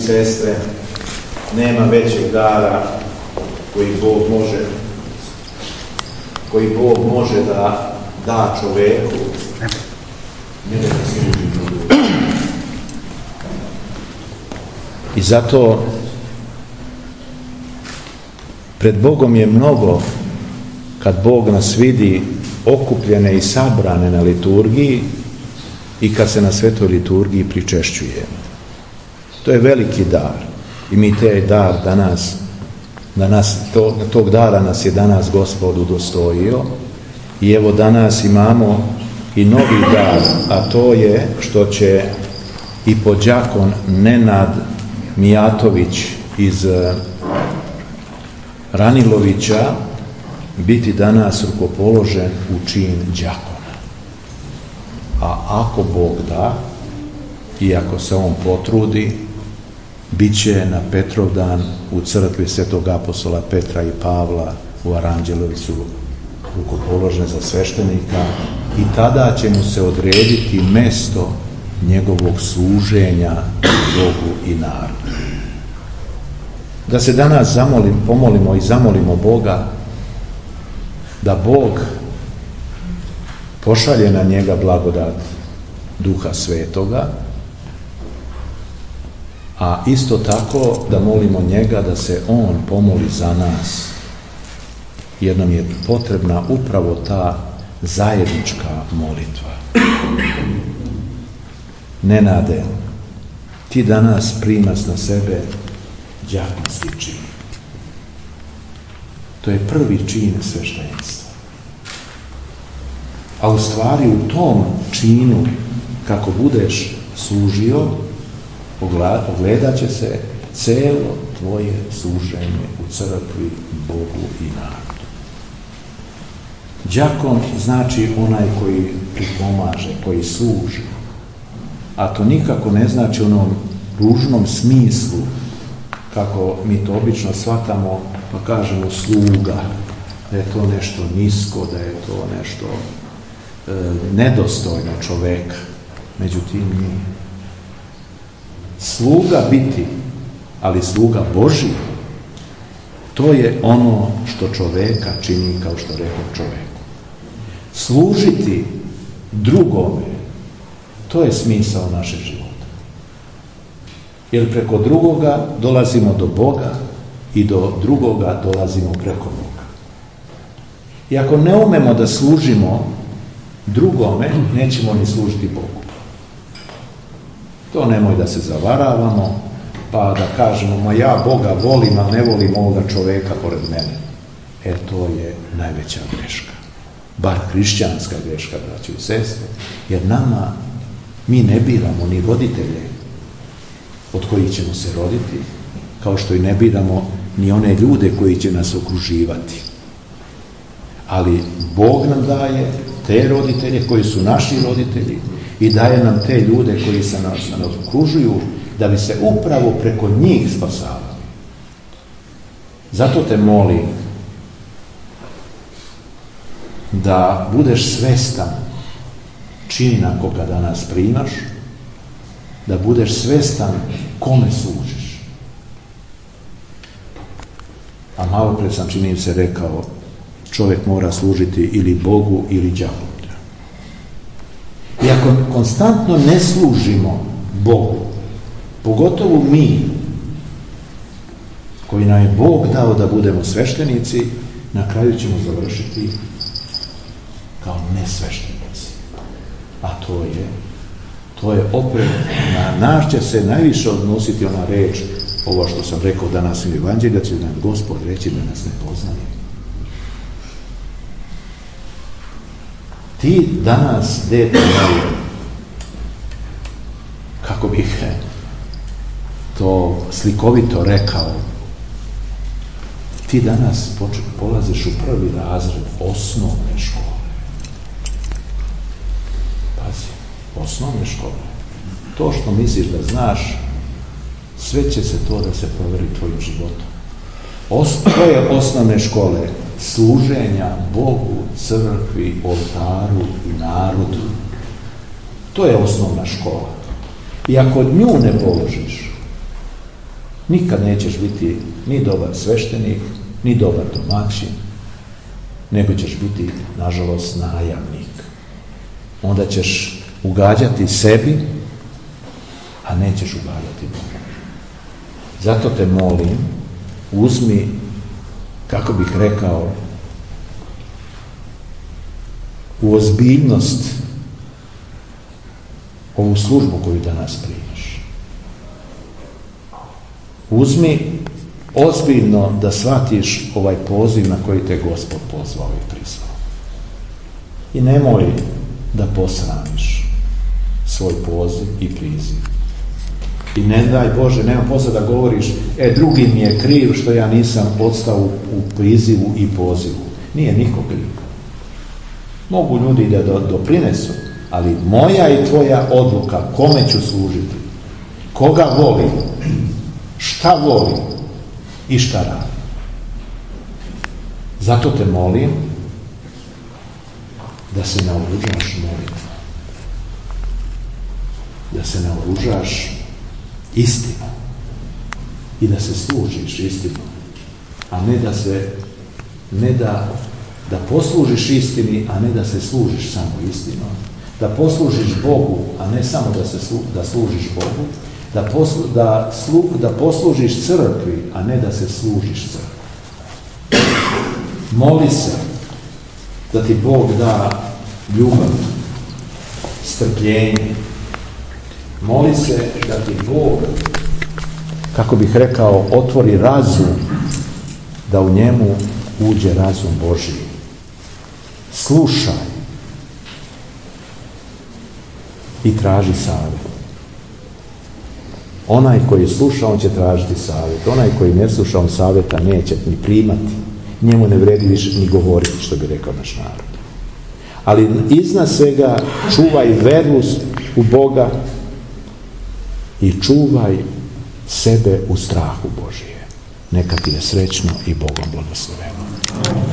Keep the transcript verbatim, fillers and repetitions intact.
Sestre, nema većeg dara koji Bog može koji Bog može da da čoveku, nego da služi Bogu. I zato pred Bogom je mnogo, kad Bog nas vidi okupljene i sabrane na liturgiji i kad se na svetoj liturgiji pričešćujemo. To je veliki dar i mi taj dar danas, danas to, tog dara nas je danas Gospod udostojio i evo danas imamo i novi dar, a to je što će i podđakon Nenad Mijatović iz Ranilovića biti danas rukopoložen u čin đakona. A ako Bog da, i ako se on potrudi, bit će na Petrovdan u crkvi Svetog apostola Petra i Pavla u Aranđelovcu rukopoložen za sveštenika i tada će mu se odrediti mesto njegovog služenja Bogu i narodu. Da se danas zamolim, pomolimo i zamolimo Boga da Bog pošalje na njega blagodat Duha Svetoga, a isto tako da molimo njega da se on pomoli za nas, jer nam je potrebna upravo ta zajednička molitva. Nenade, ti danas primaš na sebe đakonski čin. To je prvi čin sveštenstva. A u stvari u tom činu, kako budeš služio, ogledat će se celo tvoje služenje u crkvi, Bogu i narodu. Đakon znači onaj koji pripomaže, koji služi. A to nikako ne znači u onom ružnom smislu, kako mi to obično shvatamo, pa kažemo sluga, da je to nešto nisko, da je to nešto e, nedostojno čoveka. Međutim, nije. Sluga biti, ali sluga Božji, to je ono što čoveka čini, kao što rekao čoveku. Služiti drugome, to je smisao našeg života. Jer preko drugoga dolazimo do Boga i do drugoga dolazimo preko Boga. I ako ne umemo da služimo drugome, nećemo ni služiti Bogu. To nemoj da se zavaravamo, pa da kažemo, ma ja Boga volim, ali ne volim ovoga čoveka pored mene. E, to je najveća greška. Bar hrišćanska greška, braćo i sestre, jer nama, mi ne biramo ni roditelje od kojih ćemo se roditi, kao što i ne biramo ni one ljude koji će nas okruživati. Ali Bog nam daje te roditelje koji su naši roditelji i daje nam te ljude koji se nas, nas okružuju, da bi se upravo preko njih spasavali. Zato te molim da budeš svestan čina koga danas primaš, da budeš svestan kome služiš. A malo pred sam, čini se, rekao, čovjek mora služiti ili Bogu ili đavolu. I ako konstantno ne služimo Bogu, pogotovo mi, koji nam je Bog dao da budemo sveštenici, na kraju ćemo završiti kao nesveštenici. A to je, to je opet, na nas će se najviše odnositi ona reč, ovo što sam rekao danas u Evanđelju, da će nam Gospod reći da nas ne poznaje. Ti danas, dete moje, kako bih to slikovito rekao, ti danas polaziš u prvi razred osnovne škole. Pazi, osnovne škole. To što misliš da znaš, sve će se to da se proveri tvojim životom. Os, to je osnovne škole služenja Bogu, crkvi, oltaru i narodu. To je osnovna škola. I ako nju ne položiš, Nikad nećeš biti ni dobar sveštenik, ni dobar domaćin, nego ćeš biti, nažalost, najamnik. Onda ćeš ugađati sebi, a nećeš ugađati Boga. Zato te molim, uzmi, kako bih rekao, u ozbiljnost ovu službu koju danas primaš. Uzmi ozbiljno da shvatiš ovaj poziv na koji te Gospod pozvao i prizvao. I nemoj da posramiš svoj poziv i priziv. I ne daj Bože, nema posla da govoriš, e, drugi mi je kriv što ja nisam odstao u prizivu i pozivu. Nije niko kriv. Mogu ljudi da do, doprinesu, ali moja i tvoja odluka kome ću služiti, koga volim, šta volim i šta radim. Zato te molim da se naoružaš molitvom, da se naoružaš istinom i da se služiš istinom, a ne da se ne da da poslužiš istini, a ne da se služiš samo istinom, da poslužiš Bogu, a ne samo da se slu, da služiš Bogu, da, poslu, da, slu, da poslužiš crkvi, a ne da se služiš crkvi. Moli se da ti Bog da ljubav, strpljenje. Moli se da ti Bog, kako bih rekao, otvori razum, da u njemu uđe razum Božji. Slušaj i traži savjet. Onaj koji sluša, on će tražiti savjet. Onaj koji ne sluša, on savjeta neće ni primati. Njemu ne vredi više ni govoriti, što bi rekao naš narod. Ali iznad svega čuvaj veru u Boga i čuvaj sebe u strahu Božije. Neka ti je srećno i Bogom blagosloveno.